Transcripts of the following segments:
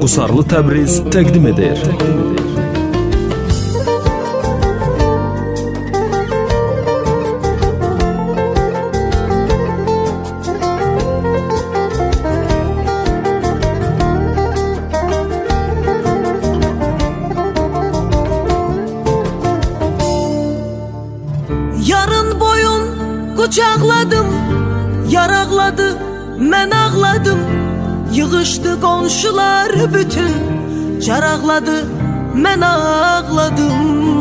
Qusarlı Təbriz təqdim edir. Yarın boyun kucakladım, yaraqladı, mən ağladım. Yığışdı qonşular bütün, caraqladı, mən ağladım.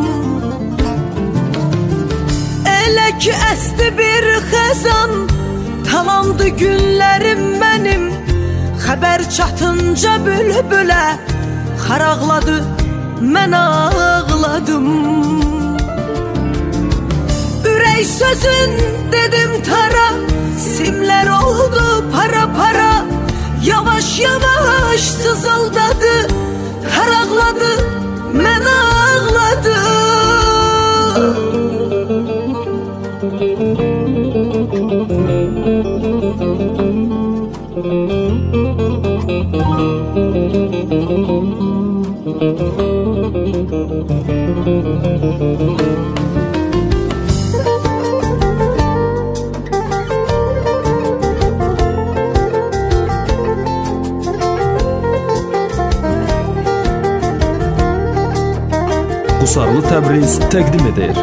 Elə ki əsti bir xəzan, talandı günlərim mənim. Xəbər çatınca bülbülə, xaraqladı, mən ağladım. Ürək sözün dedim tara, simlər oldu para para. Yavaş yavaş sızıldadı, haraqladı, mən ağladım. Qusarlı Təbriz təqdim edir.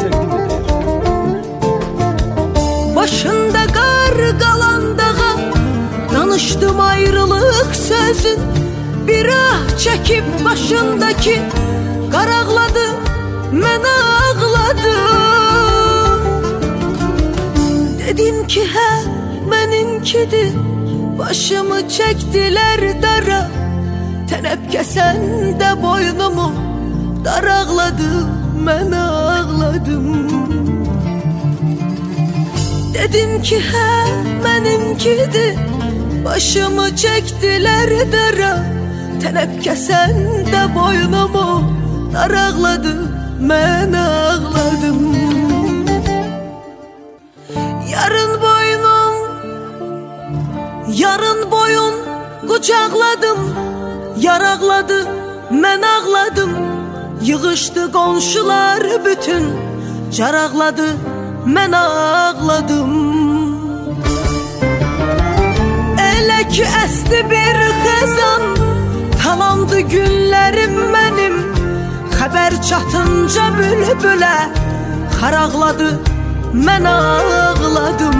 Başında qar qalan dağa, danışdım ayrılıq sözün. Bir ah çəkib başındakı, qaraqladı, mən ağladım. Dedim ki hə, mənimkidir, başımı çəkdilər dara. Tənəb kəsən də boynumu, daraqladı, mən ağladım. Dedim ki hə, mənimkidir, başımı çəkdilər dara. Tənəb kəsən də boynumu, daraqladı, mən ağladım. Yarın boyun qucaqladım, yaraqladı, mən ağladım. Yığışdı qonşular bütün, caraqladı, mən ağladım. Elə ki əsti bir xəzan, talandı günlərim mənim. Xəbər çatınca bülbülə, xaraqladı, mən ağladım.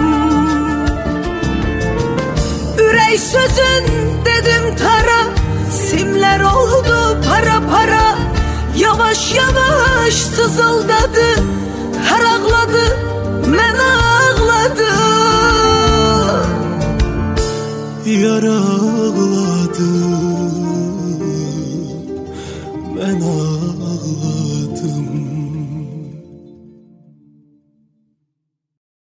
Ürək sözün dedim tara, simlər oldu para para. Yavaş yavaş sızıldadı, haraqladı, mən ağladım. Yara